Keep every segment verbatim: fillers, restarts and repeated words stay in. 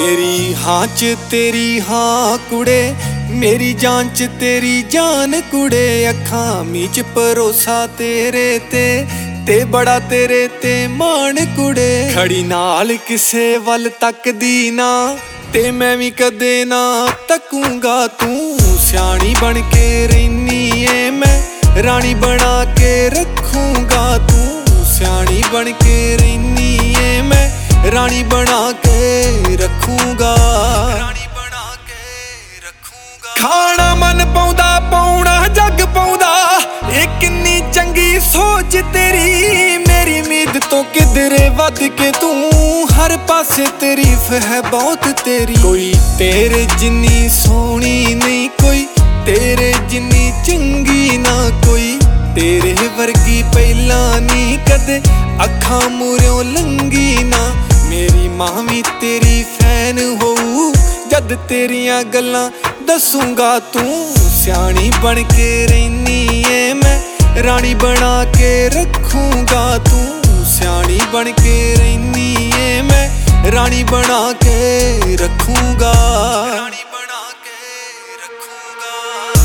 मेरी हाँ च तेरी हाँ कुड़े, मेरी जान च तेरी जान कुड़े। अखां मीच भरोसा तेरे ते ते बड़ा तेरे ते मान कुड़े। खड़ी नाल किसे वल तकदी ना ते मैं भी कदे ना तकूंगा। तू स्याणी बन के रैनी ऐ मैं रानी बना के रखूंगा। तू स्याणी बन के रैनी ऐ मैं रानी बना के रखूंगा। रानी बना के रखूंगा। खाना मन पाउंदा पाउना जग पाउंदा, ये किन्नी चंगी सोच तेरी। मेरी उम्मीद तो किधरे वध के तू हर पासे तारीफ है बहुत तेरी। कोई तेरे जिन्नी सोहनी नहीं, कोई तेरे जिन्नी चंगी ना कोई। तेरे वर्गी पहला नहीं कदे अखां मूहरों लंघी ना। मेरी मां भी तेरी फैन होऊ जद तेरियां गल्लां दसूंगा। तू स्याणी बन के रैनी ऐ मैं रानी बना के रखूंगा। तू स्याणी बन के रैनी ऐ मैं रानी बना के रखूंगा। रानी बना के रखूंगा।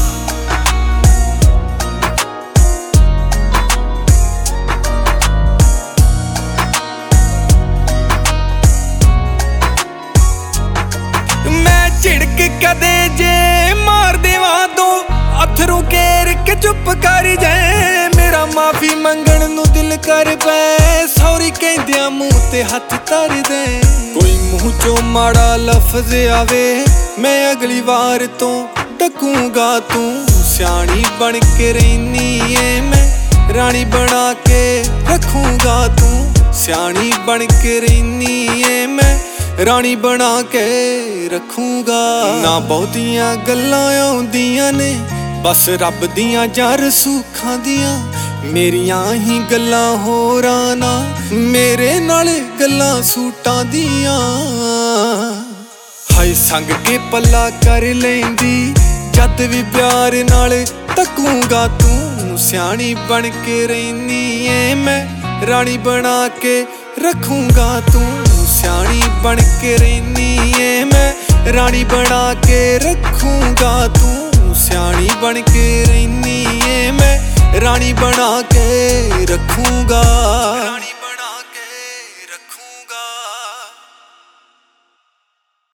मैं झिड़क कदे जे मार देवा दो अथरू केर के चुप कर जाए। मेरा माफी मंगण नू दिल कर पै, सॉरी कहंदियां मुंह ते हथ धर दे। कोई मुंह चो माड़ा लफ्ज आवे मैं अगली बार तो डकूंगा। तू स्याणी बन के रैनी ऐ मैं रानी बना के रखूंगा। तू स्याणी बन के रैनी ऐ मैं रानी बना के रखूंगा। ना बहुतियां गल्लां आउंदियां ने बस रब दियां जार सुखां दियां। मेरियां ही गल्लां होरां ना मेरे नाल गल्लां सूटां दियां। हाय संग के पल्ला कर लैंदी जद भी प्यार नाल तकूंगा। तू स्याणी बन के रैनी ऐ मैं रानी बना के रखूंगा। तू स्याणी बन के रैनी ऐ मैं रानी बना के रखूंगा। तू स्याणी बन के रैनी ऐ मैं रानी बना के रखूंगा।